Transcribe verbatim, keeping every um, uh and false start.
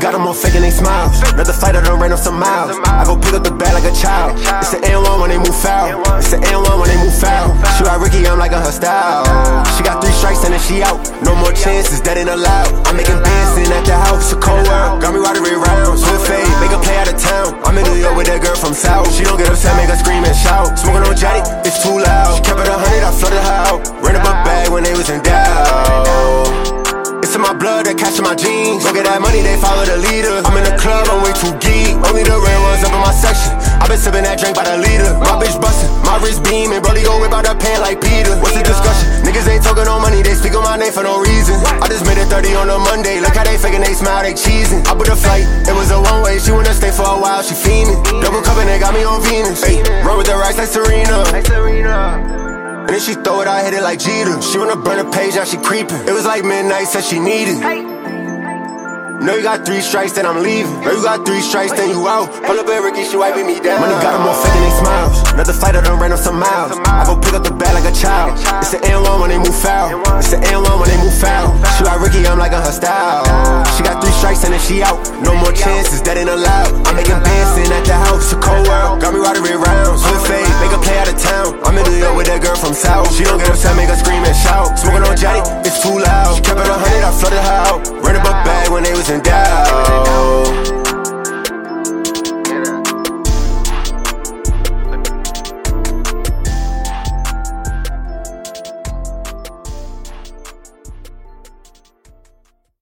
got them all faking they smiles. Another fight, I done ran up some miles. I go pick up the bag like a child. It's the N one when they move foul. It's the N one when they move foul. She ride Ricky, I'm liking her style. She got three strikes and then she out. No more chances, that ain't allowed. I'm making bands in at the house. It's a cold world, got me riding round. Swift fade, make a play out of town. I'm in New York with that girl from South. She don't get upset, make her scream and shout. Smoking on Johnny, it's too loud. She kept it a hundred, I flooded her out. Ran up a bag when they was in doubt. It's in my blood, that cash in my jeans. Go get that money, they follow the leader. I'm in the club, I'm way too geek. Only the real ones up in my section. I been sipping that drink by the liter. My bitch bustin', my wrist beaming. Brody gon' whip out the pan like Peter. What's the discussion? Niggas ain't talking no money, they speak on my name for no reason. I just made it thirty on a Monday. Look how they faking, they smile, they cheesing. I put a flight, it was a one way. She wanna stay for a while, she fiendin'. Double cupping, they got me on Venus. Ay, run with the rice like Serena. And then she throw it, I hit it like Jeter. She wanna burn a page, now she creepin'. It was like midnight, said she needed. Know you got three strikes, then I'm leaving. Know you got three strikes, then you out. Pull up at Ricky, she wiping me down. Money got them all faking they smiles. Another fight, I done ran up some miles. I go pick up the bag like a child. It's the N one when they move foul. It's the N one when they move foul. She ride Ricky, I'm liking her style. She got three strikes and then she out. No more chances, that ain't allowed. I'm making bands in at the house. It's a cold world, got me riding round. Swift fade, make a play out of town. I'm in New York with that girl from South. She don't get upset, make her scream and shout. Smoking on Johnny, it's too loud. She kept it a hundred, I flooded her out. Ran up a bag when they was in doubt.